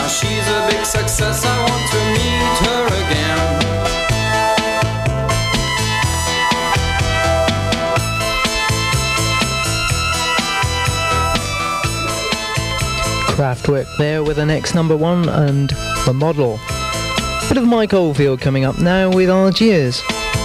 she's a big success, I want to meet her again. Kraftwerk there with the next number one and The Model. Bit of Mike Oldfield coming up now with Algiers.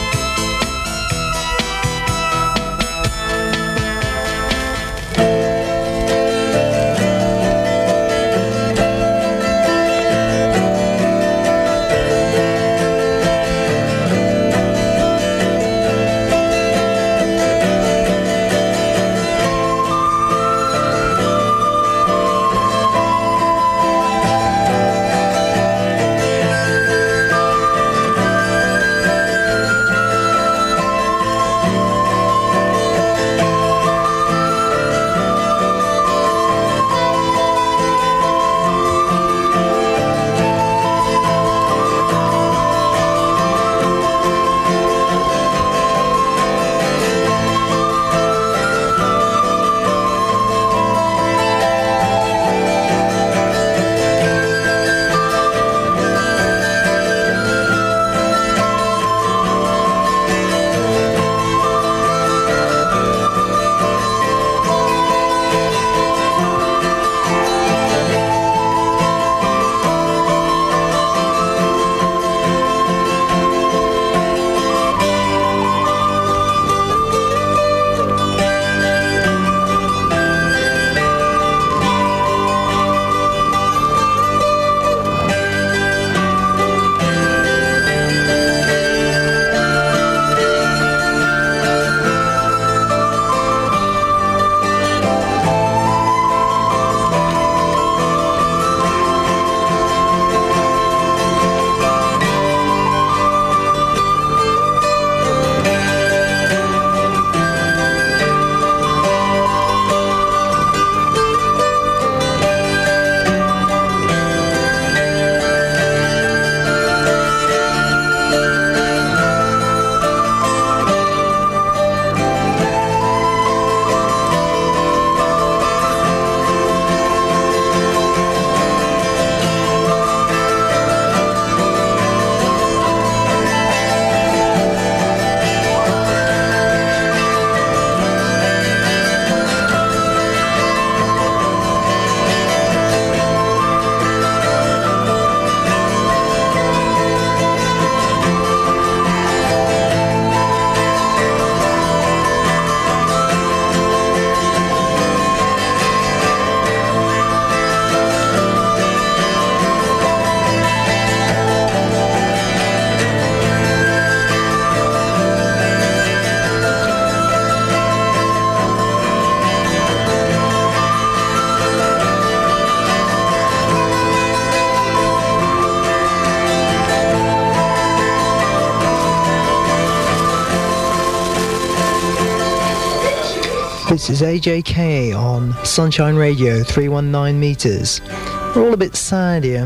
This is AJK on Sunshine Radio, 319 meters. We're all a bit sad here.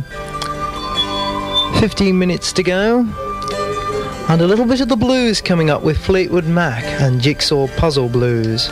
15 minutes to go. And a little bit of the blues coming up with Fleetwood Mac and Jigsaw Puzzle Blues.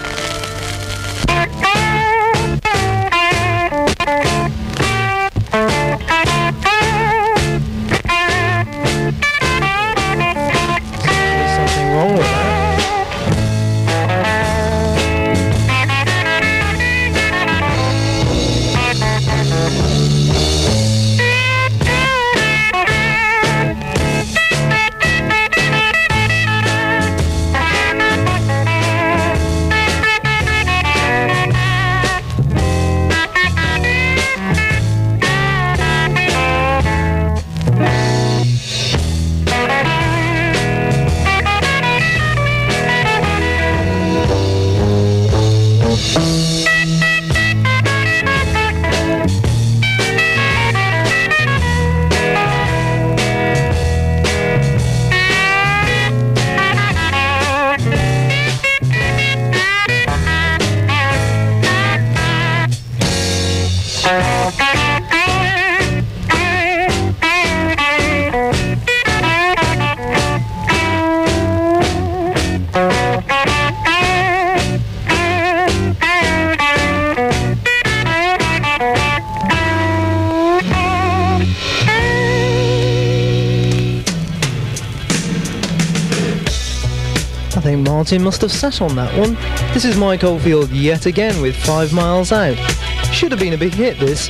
Martin must have sat on that one. This is Mike Oldfield yet again with 5 Miles Out. Should have been a big hit, this.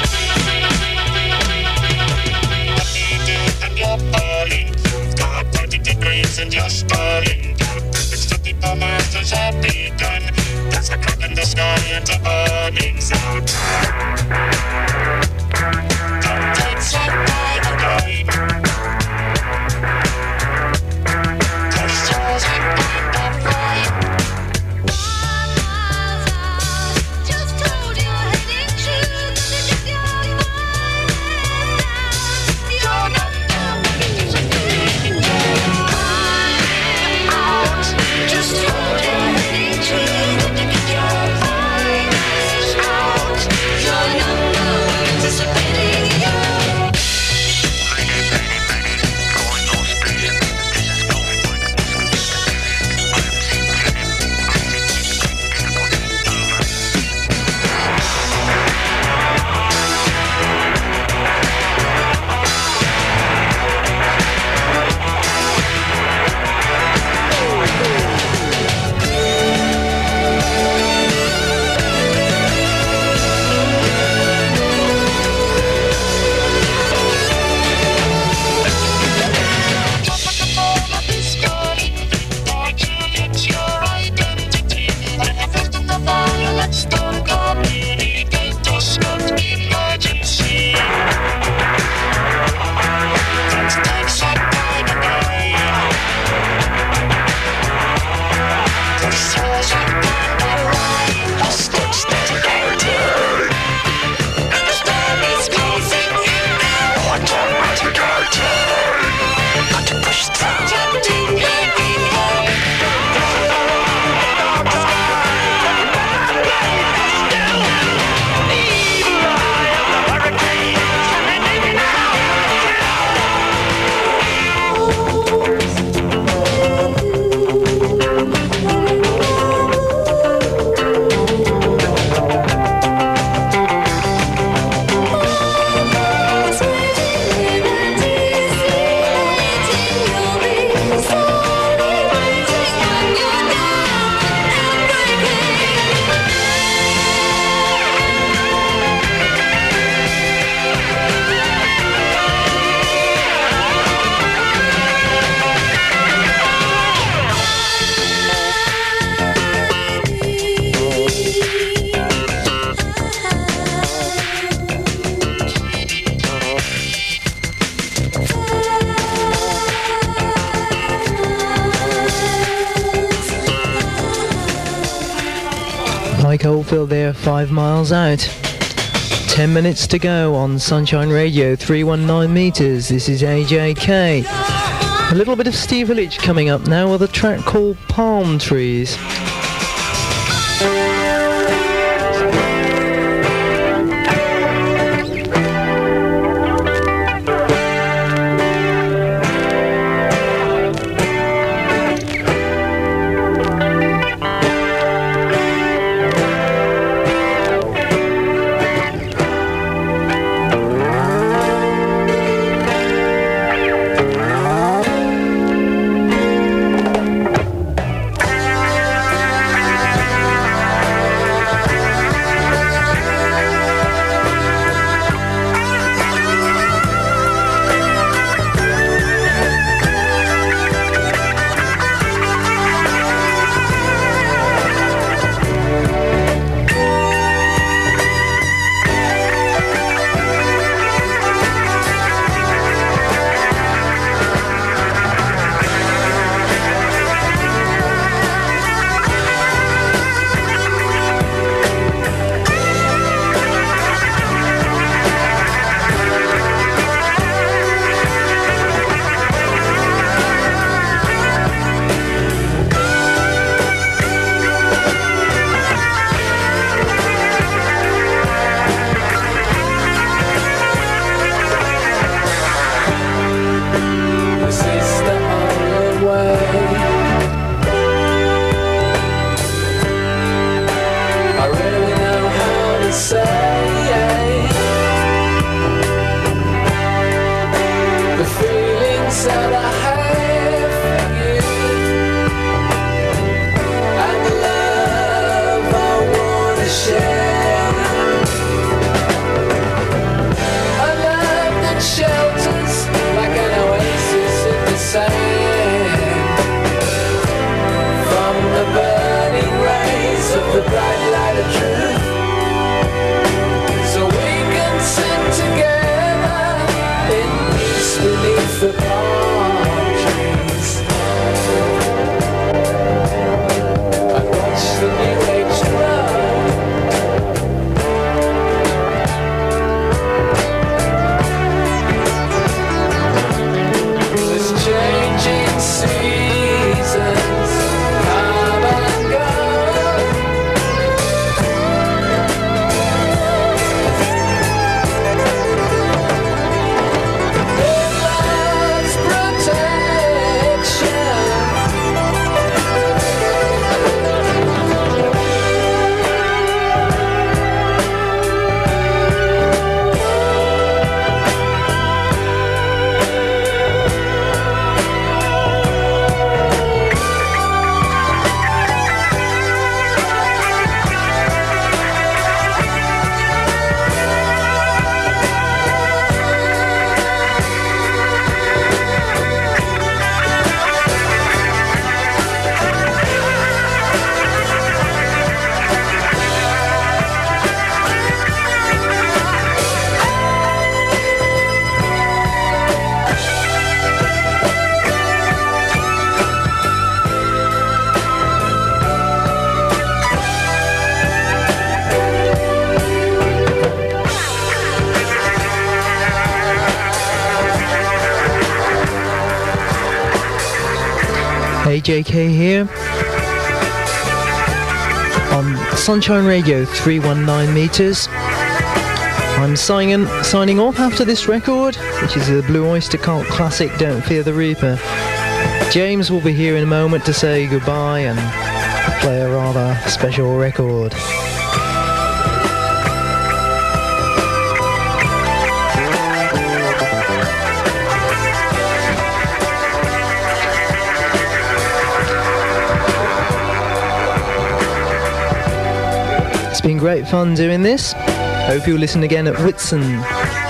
And you're stalling. It's the people masters have begun. There's a crack in the sky and a burning sound. Don't take set by the game. Push yours and find the flame. Just hold your head in truth. You're not just hold your head in truth and get your eyes out. You're not anticipating you. Going no space. This is no fun. Mike Oldfield there, 5 Miles Out. 10 minutes to go on Sunshine Radio, 319 meters. This is AJK. A little bit of Steve Village coming up now with a track called Palm Trees. AJK here on Sunshine Radio 319 meters. I'm signing off after this record, which is a Blue Oyster Cult classic, Don't Fear the Reaper. James will be here in a moment to say goodbye and play a rather special record. It's been great fun doing this. Hope you'll listen again at Whitsun.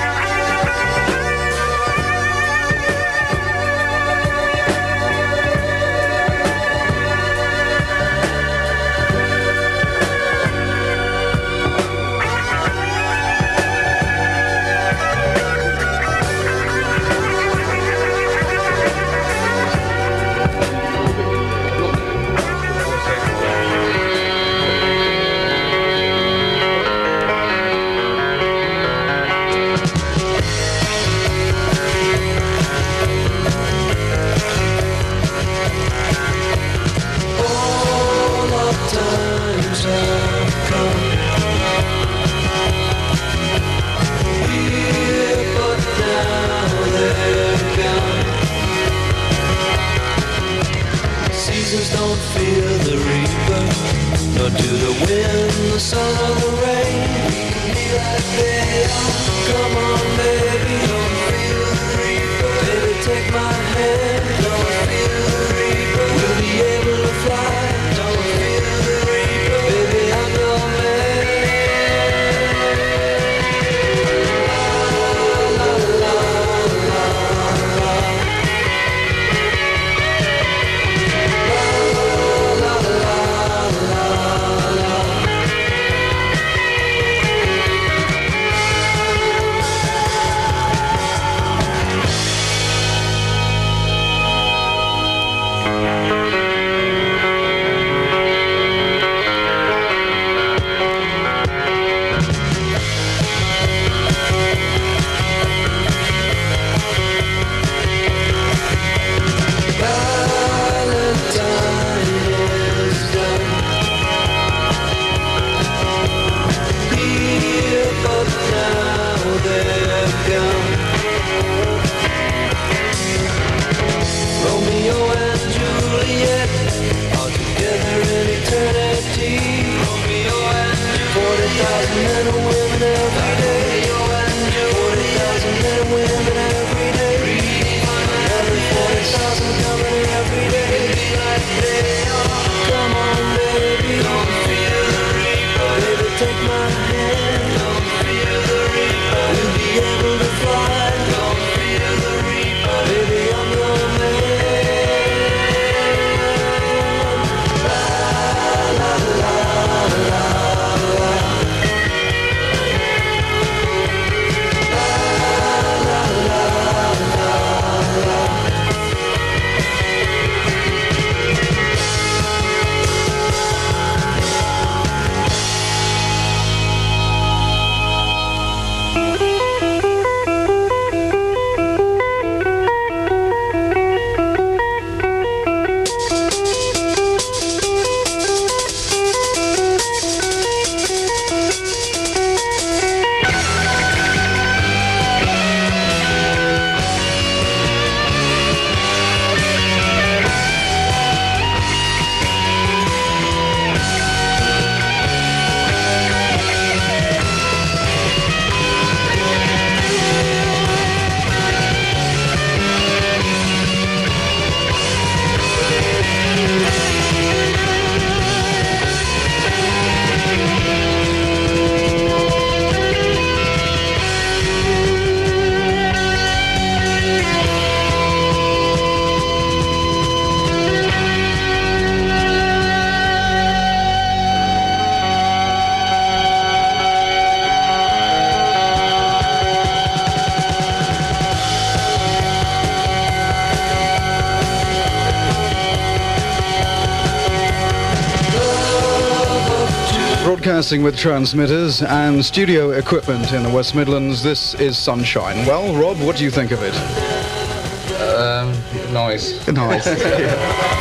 Broadcasting with transmitters and studio equipment in the West Midlands, this is Sunshine. Well, Rob, what do you think of it? Nice. Nice. Yeah.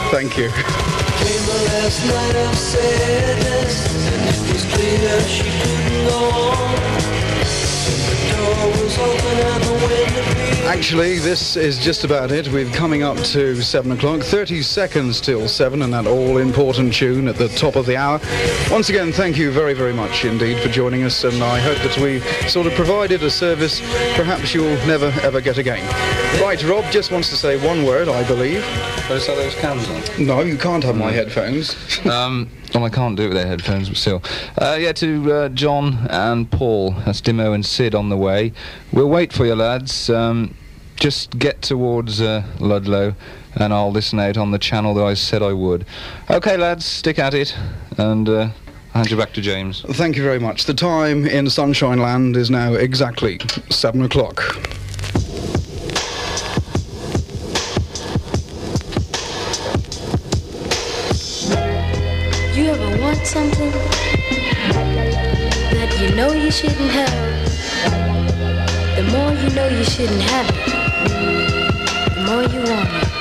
Thank you. Came the last night of sadness, and it was clear she couldn't go on. The door was open and the wind appeared. Actually, this is just about it. We're coming up to 7 o'clock, 30 seconds till 7, and that all-important tune at the top of the hour. Once again, thank you very, very much indeed for joining us, and I hope that we sort of provided a service perhaps you'll never, ever get again. Right, Rob just wants to say one word, I believe. Those are those cams on? No, you can't have my headphones. Well, I can't do it with their headphones, but still. To John and Paul, that's Dimo and Sid on the way. We'll wait for you, lads. Just get towards Ludlow, and I'll listen out on the channel that I said I would. OK, lads, stick at it, and I'll hand you back to James. Thank you very much. The time in Sunshine Land is now exactly 7 o'clock. You ever want something that you know you shouldn't have? The more you know you shouldn't have it, the more you want it.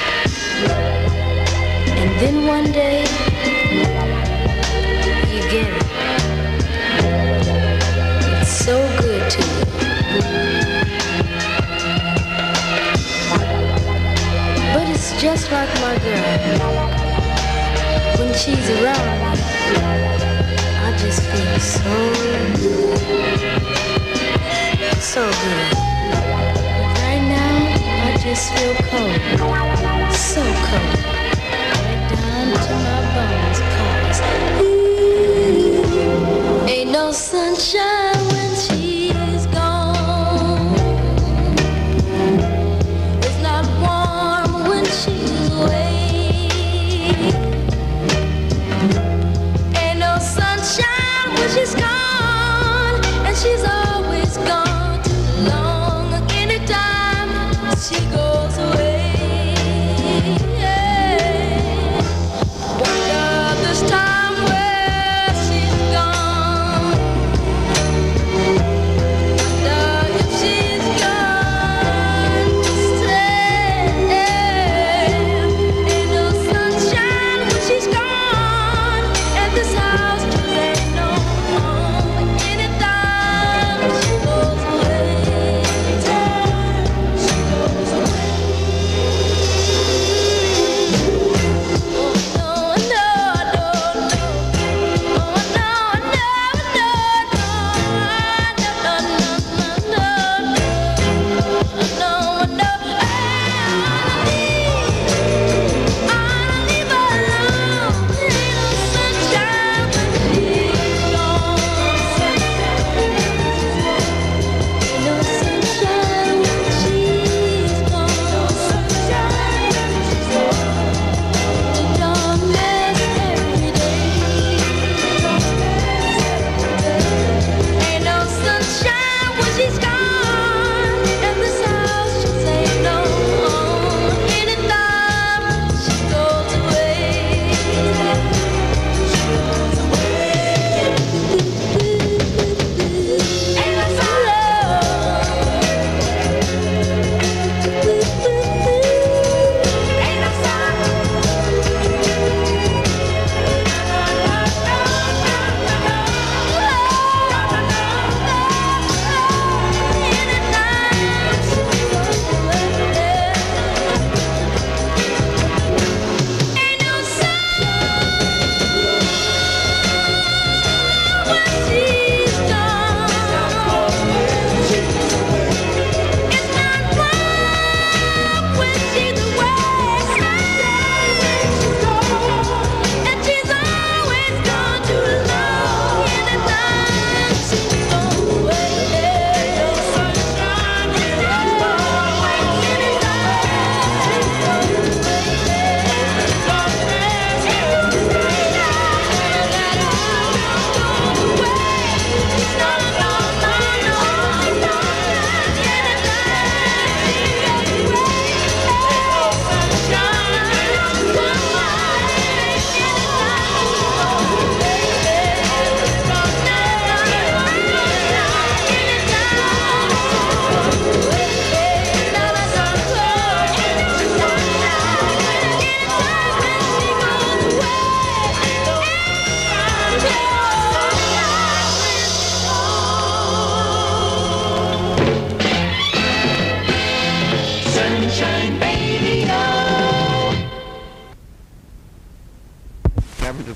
And then one day, you get it. It's so good to you. But it's just like my girl. When she's around me, I just feel so good. So good. But right now, I just feel cold. So cold. Right down to my bones. 'Cause ain't no sunshine when she's gone. It's not warm when she's away. She's gone, and she's always gone too long. Anytime she goes away, yeah. Wonder this time where she's gone.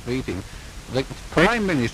meeting, the Prime Minister